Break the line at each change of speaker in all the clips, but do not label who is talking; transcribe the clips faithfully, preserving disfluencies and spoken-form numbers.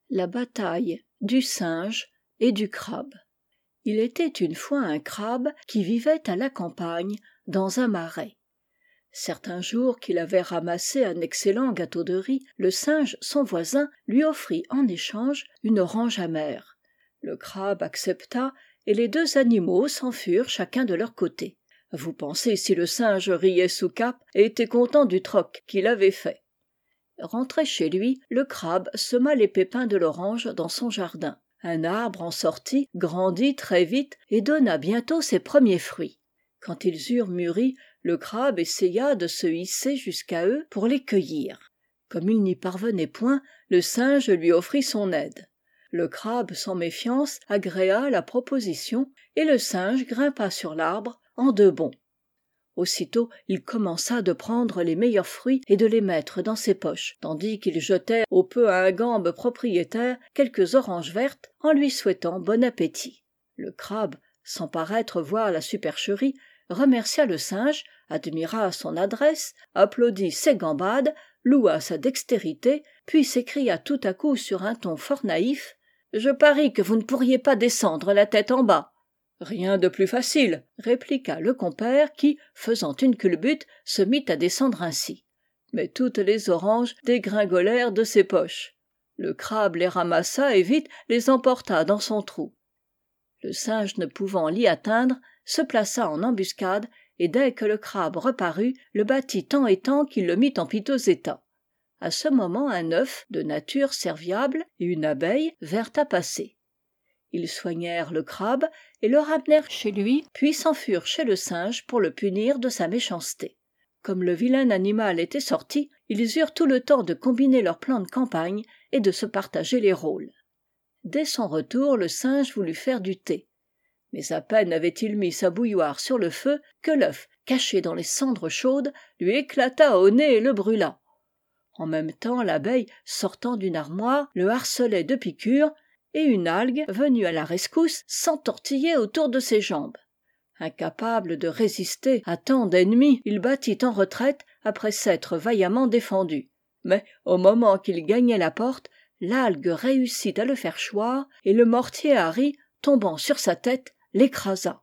La bataille du singe et du crabe. Il était une fois un crabe qui vivait à la campagne dans un marais. Certain jour qu'il avait ramassé un excellent gâteau de riz, le singe, son voisin, lui offrit en échange une orange amère. Le crabe accepta et les deux animaux s'enfurent chacun de leur côté. Vous pensez si le singe riait sous cape et était content du troc qu'il avait fait. Rentré chez lui, le crabe sema les pépins de l'orange dans son jardin. Un arbre en sortit, grandit très vite et donna bientôt ses premiers fruits. Quand ils eurent mûri, le crabe essaya de se hisser jusqu'à eux pour les cueillir. Comme il n'y parvenait point, le singe lui offrit son aide. Le crabe, sans méfiance, agréa la proposition et le singe grimpa sur l'arbre en deux bonds. Aussitôt, il commença de prendre les meilleurs fruits et de les mettre dans ses poches, tandis qu'il jetait au peu à ingambe propriétaire quelques oranges vertes en lui souhaitant bon appétit. Le crabe, sans paraître voir la supercherie, remercia le singe, admira son adresse, applaudit ses gambades, loua sa dextérité, puis s'écria tout à coup sur un ton fort naïf « Je parie que vous ne pourriez pas descendre la tête en bas !» Rien de plus facile, répliqua le compère qui, faisant une culbute, se mit à descendre ainsi. Mais toutes les oranges dégringolèrent de ses poches. Le crabe les ramassa et vite les emporta dans son trou. Le singe, ne pouvant l'y atteindre, se plaça en embuscade et dès que le crabe reparut, le battit tant et tant qu'il le mit en piteux état. À ce moment, un œuf, de nature serviable, et une abeille vinrent à passer. Ils soignèrent le crabe et le ramenèrent chez lui, puis s'enfurent chez le singe pour le punir de sa méchanceté. Comme le vilain animal était sorti, ils eurent tout le temps de combiner leurs plans de campagne et de se partager les rôles. Dès son retour, le singe voulut faire du thé. Mais à peine avait-il mis sa bouilloire sur le feu que l'œuf, caché dans les cendres chaudes, lui éclata au nez et le brûla. En même temps, l'abeille, sortant d'une armoire, le harcelait de piqûres, et une algue, venue à la rescousse, s'entortillait autour de ses jambes. Incapable de résister à tant d'ennemis, il battit en retraite après s'être vaillamment défendu. Mais, au moment qu'il gagnait la porte, l'algue réussit à le faire choir, et le mortier à riz, tombant sur sa tête, l'écrasa.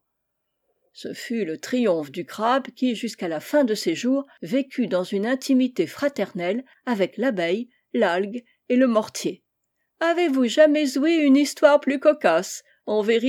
Ce fut le triomphe du crabe qui, jusqu'à la fin de ses jours, vécut dans une intimité fraternelle avec l'abeille, l'algue et le mortier. Avez-vous jamais ouï une histoire plus cocasse, en vérité ?